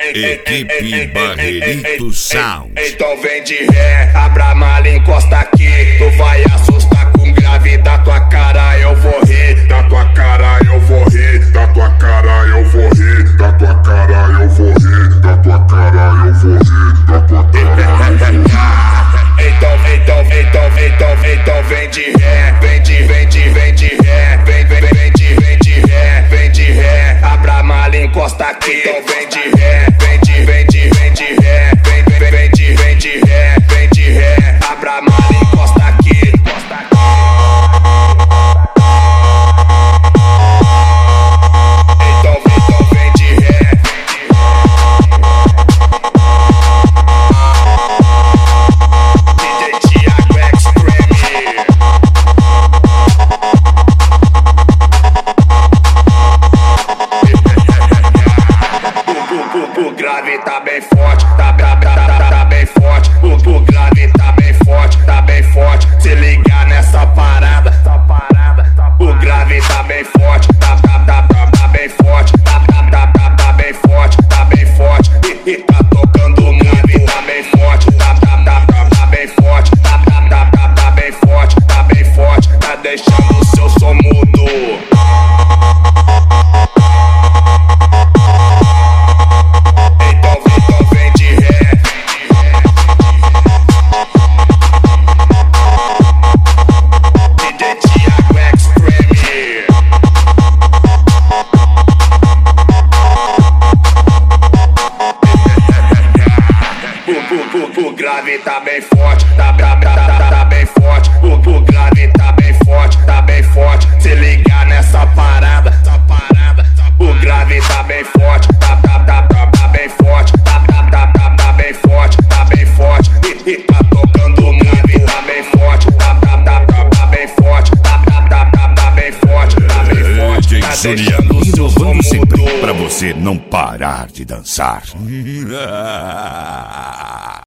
Equipe Barreirito Sound. Então vem de ré, abra a mala, encosta aqui. Tu vai assustar com grave da tua cara, eu vou rir. Da tua cara eu vou rir, da tua cara eu vou rir, da tua cara eu vou rir, da tua cara eu vou rir, da tua cara eu vou rir. Então vem de ré, vem de ré, vem de ré, abra a mala, encosta aqui. Então vem de ré, vem de ré, abra a mala, encosta aqui. Então vem de ré. DJ Thiago Extreme. O grave tá bem forte, tá bem forte. O grave tá bem forte, tá bem forte. Se ligar nessa parada, o grave tá bem forte, tá bem forte, tá bem forte, tá bem forte. E tá tocando o grave, tá bem forte, tá bem forte, tá bem forte, tá bem forte. Tá deixando o seu som mudo. O grave tá bem forte, tá bem forte. O grave tá bem forte, tá bem forte. Se ligar nessa parada, o grave tá bem forte, tá bem forte, tá bem forte, tá bem forte. E tá tocando o grave, tá bem forte, tá bem forte, tá bem forte, tá bem forte. DJ Juliano inovando sempre pra você não parar de dançar.